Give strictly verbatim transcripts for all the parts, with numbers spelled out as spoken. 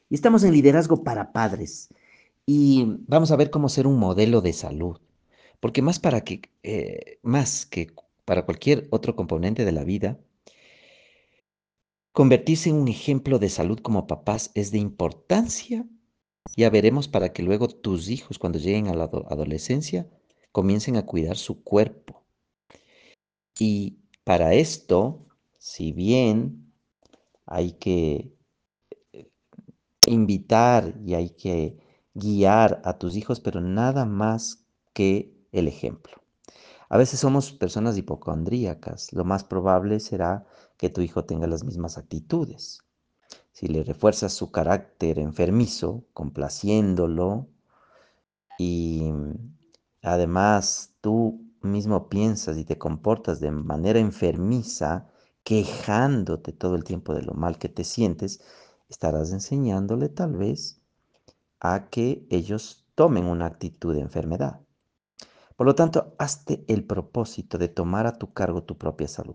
Y estamos en liderazgo para padres. Y vamos a ver cómo ser un modelo de salud. Porque más para que, eh, más que para cualquier otro componente de la vida, convertirse en un ejemplo de salud como papás es de importancia. Ya veremos para que luego tus hijos, cuando lleguen a la ado- adolescencia, comiencen a cuidar su cuerpo. Y para esto, si bien hay que eh, invitar y hay que guiar a tus hijos, pero nada más que el ejemplo. A veces somos personas hipocondríacas. Lo más probable será que tu hijo tenga las mismas actitudes. Si le refuerzas su carácter enfermizo, complaciéndolo, y además tú mismo piensas y te comportas de manera enfermiza, quejándote todo el tiempo de lo mal que te sientes, estarás enseñándole tal vez a que ellos tomen una actitud de enfermedad. Por lo tanto, hazte el propósito de tomar a tu cargo tu propia salud.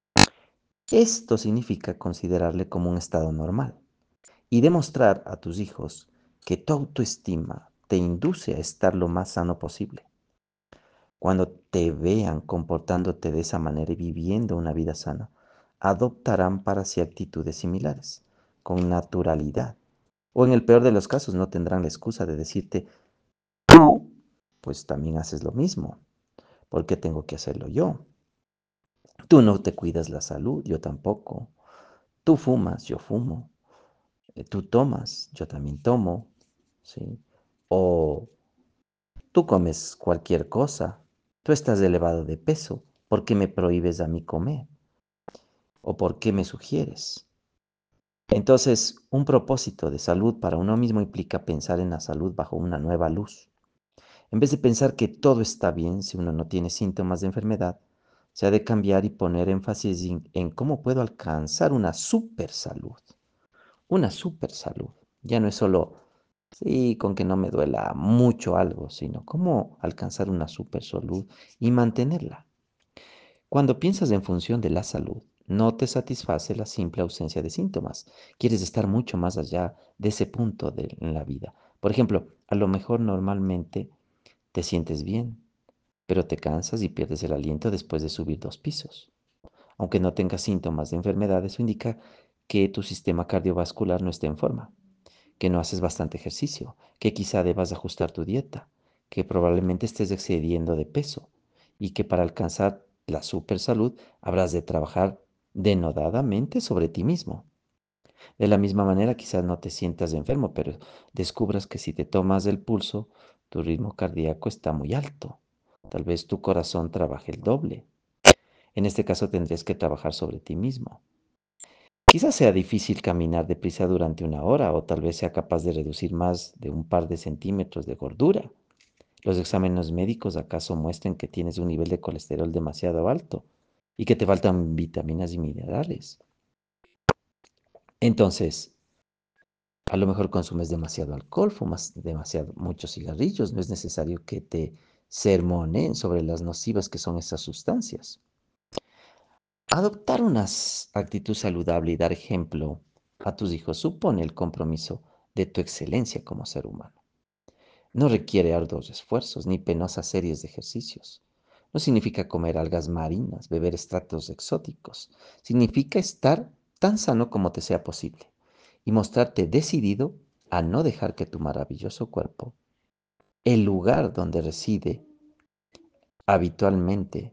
Esto significa considerarle como un estado normal y demostrar a tus hijos que tu autoestima te induce a estar lo más sano posible. Cuando te vean comportándote de esa manera y viviendo una vida sana, adoptarán para sí actitudes similares, con naturalidad. O en el peor de los casos, no tendrán la excusa de decirte, tú, pues también haces lo mismo. ¿Por qué tengo que hacerlo yo? Tú no te cuidas la salud, yo tampoco. Tú fumas, yo fumo. Eh, Tú tomas, yo también tomo. ¿Sí? O tú comes cualquier cosa. Tú estás elevado de peso. ¿Por qué me prohíbes a mí comer? ¿O por qué me sugieres? Entonces, un propósito de salud para uno mismo implica pensar en la salud bajo una nueva luz. En vez de pensar que todo está bien si uno no tiene síntomas de enfermedad, se ha de cambiar y poner énfasis en, en cómo puedo alcanzar una super salud. Una super salud. Ya no es solo, sí, con que no me duela mucho algo, sino cómo alcanzar una super salud y mantenerla. Cuando piensas en función de la salud, no te satisface la simple ausencia de síntomas. Quieres estar mucho más allá de ese punto de, en la vida. Por ejemplo, a lo mejor normalmente te sientes bien, pero te cansas y pierdes el aliento después de subir dos pisos. Aunque no tengas síntomas de enfermedad, eso indica que tu sistema cardiovascular no está en forma, que no haces bastante ejercicio, que quizá debas ajustar tu dieta, que probablemente estés excediendo de peso y que para alcanzar la super salud habrás de trabajar denodadamente sobre ti mismo. De la misma manera, quizás no te sientas enfermo, pero descubras que si te tomas el pulso, tu ritmo cardíaco está muy alto. Tal vez tu corazón trabaje el doble. En este caso tendrías que trabajar sobre ti mismo. Quizás sea difícil caminar deprisa durante una hora o tal vez sea capaz de reducir más de un par de centímetros de gordura. ¿Los exámenes médicos acaso muestran que tienes un nivel de colesterol demasiado alto y que te faltan vitaminas y minerales? Entonces, a lo mejor consumes demasiado alcohol, fumas demasiado muchos cigarrillos. No es necesario que te sermonen sobre las nocivas que son esas sustancias. Adoptar una s- actitud saludable y dar ejemplo a tus hijos supone el compromiso de tu excelencia como ser humano. No requiere arduos esfuerzos ni penosas series de ejercicios. No significa comer algas marinas, beber extractos exóticos. Significa estar tan sano como te sea posible y mostrarte decidido a no dejar que tu maravilloso cuerpo, el lugar donde reside habitualmente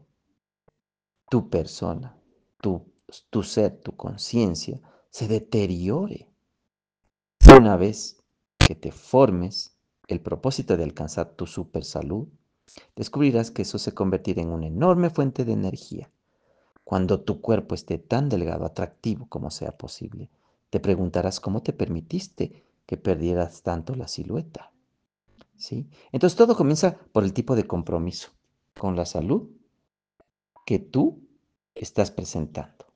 tu persona, tu, tu ser, tu conciencia, se deteriore. Una vez que te formes el propósito de alcanzar tu super salud, descubrirás que eso se convertirá en una enorme fuente de energía. Cuando tu cuerpo esté tan delgado, atractivo como sea posible, te preguntarás cómo te permitiste que perdieras tanto la silueta. ¿Sí? Entonces todo comienza por el tipo de compromiso con la salud que tú estás presentando.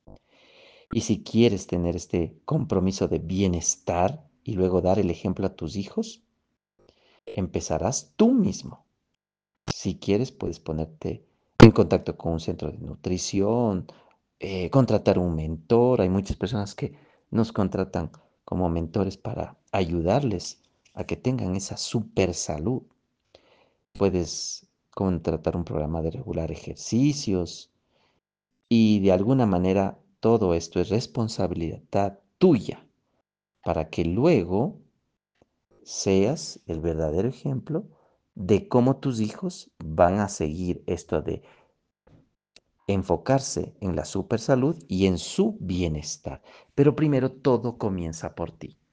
Y si quieres tener este compromiso de bienestar y luego dar el ejemplo a tus hijos, empezarás tú mismo. Si quieres, puedes ponerte en contacto con un centro de nutrición, eh, contratar un mentor. Hay muchas personas que nos contratan como mentores para ayudarles a que tengan esa super salud. Puedes contratar un programa de regular ejercicios y de alguna manera todo esto es responsabilidad tuya para que luego seas el verdadero ejemplo de cómo tus hijos van a seguir esto de enfocarse en la super salud y en su bienestar. Pero primero todo comienza por ti.